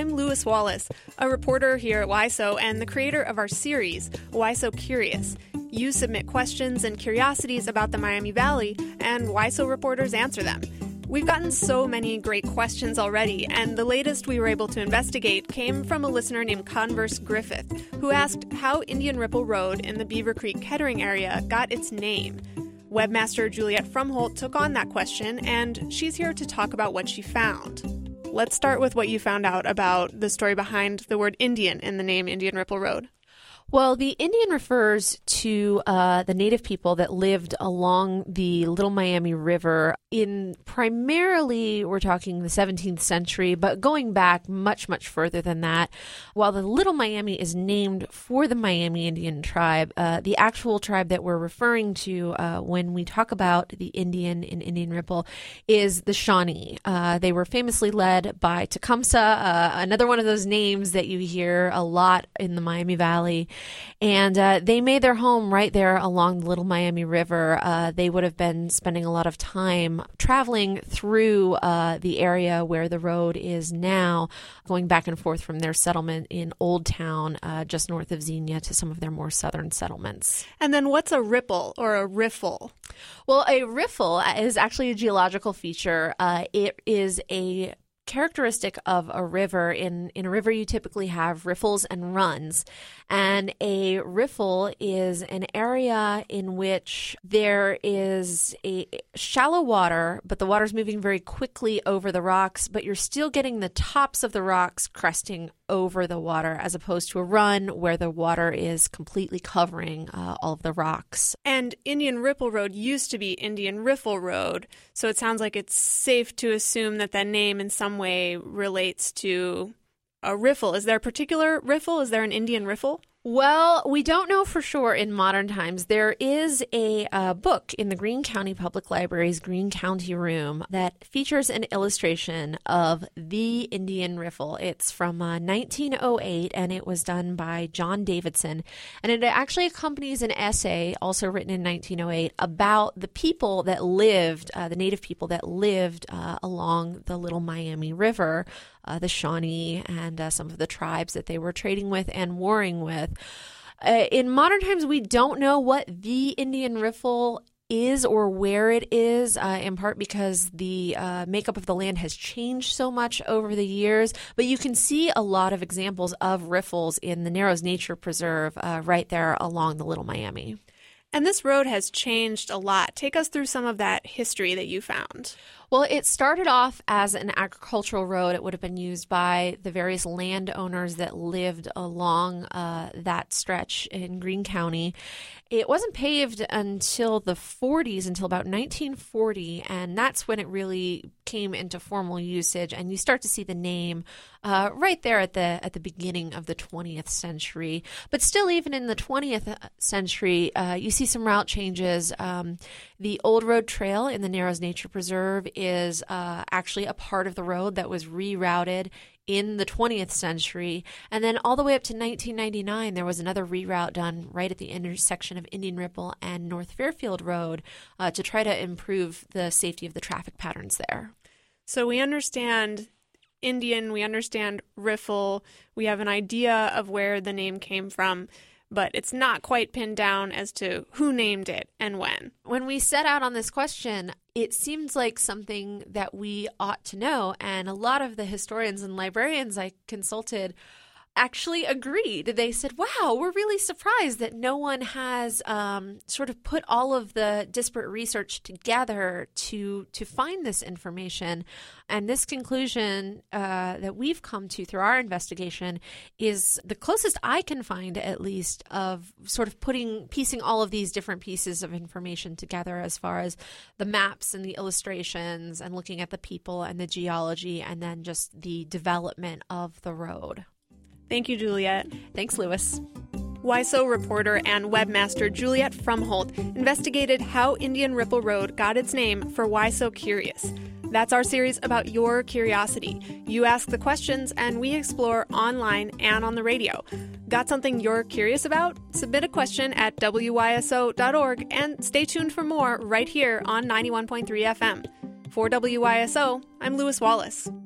I'm Lewis Wallace, a reporter here at WISO and the creator of our series, WISO Curious. You submit questions and curiosities about the Miami Valley, and WISO reporters answer them. We've gotten so many great questions already, and the latest we were able to investigate came from a listener named Converse Griffith, who asked how Indian Ripple Road in the Beaver Creek Kettering area got its name. Webmaster Juliet Frumholt took on that question, and she's here to talk about what she found. Let's start with what you found out about the story behind the word Indian in the name Indian Ripple Road. Well, the Indian refers to the native people that lived along the Little Miami River in primarily, we're talking the 17th century, but going back much, much further than that. While the Little Miami is named for the Miami Indian tribe, the actual tribe that we're referring to when we talk about the Indian in Indian Ripple is the Shawnee. They were famously led by Tecumseh, another one of those names that you hear a lot in the Miami Valley. And they made their home right there along the Little Miami River. They would have been spending a lot of time traveling through the area where the road is now, going back and forth from their settlement in Old Town, just north of Xenia, to some of their more southern settlements. And then what's a ripple or a riffle? Well, a riffle is actually a geological feature. It is a characteristic of a river. In a river, you typically have riffles and runs. And a riffle is an area in which there is a shallow water, but the water's moving very quickly over the rocks, but you're still getting the tops of the rocks cresting over the water, as opposed to a run where the water is completely covering all of the rocks. And Indian Ripple Road used to be Indian Riffle Road, so it sounds like it's safe to assume that that name in some way relates to a riffle. Is there a particular riffle? Is there an Indian riffle? Well, we don't know for sure in modern times. There is a book in the Greene County Public Library's Greene County Room that features an illustration of the Indian Riffle. It's from 1908, and it was done by John Davidson. And it actually accompanies an essay, also written in 1908, about the people that lived, the native people that lived along the Little Miami River, the Shawnee, and some of the tribes that they were trading with and warring with. In modern times, we don't know what the Indian Riffle is or where it is, in part because the makeup of the land has changed so much over the years. But you can see a lot of examples of riffles in the Narrows Nature Preserve right there along the Little Miami. And this road has changed a lot. Take us through some of that history that you found. Well, it started off as an agricultural road. It would have been used by the various landowners that lived along that stretch in Greene County. It wasn't paved until the 40s, until about 1940, and that's when it really came into formal usage. And you start to see the name right there at the beginning of the 20th century. But still, even in the 20th century, you see some route changes. The Old Road Trail in the Narrows Nature Preserve is actually a part of the road that was rerouted in the 20th century. And then all the way up to 1999, there was another reroute done right at the intersection of Indian Ripple and North Fairfield Road to try to improve the safety of the traffic patterns there. So we understand Indian, we understand riffle, we have an idea of where the name came from, but it's not quite pinned down as to who named it and when. When we set out on this question, it seems like something that we ought to know, and a lot of the historians and librarians I consulted actually agreed. They said, wow, we're really surprised that no one has sort of put all of the disparate research together to find this information. And this conclusion that we've come to through our investigation is the closest I can find, at least, of sort of piecing all of these different pieces of information together, as far as the maps and the illustrations and looking at the people and the geology and then just the development of the road. Thank you, Juliet. Thanks, Lewis. WISO reporter and webmaster Juliet Frumholt investigated how Indian Ripple Road got its name for WISO Curious. That's our series about your curiosity. You ask the questions, and we explore online and on the radio. Got something you're curious about? Submit a question at WYSO.org and stay tuned for more right here on 91.3 FM. For WYSO, I'm Lewis Wallace.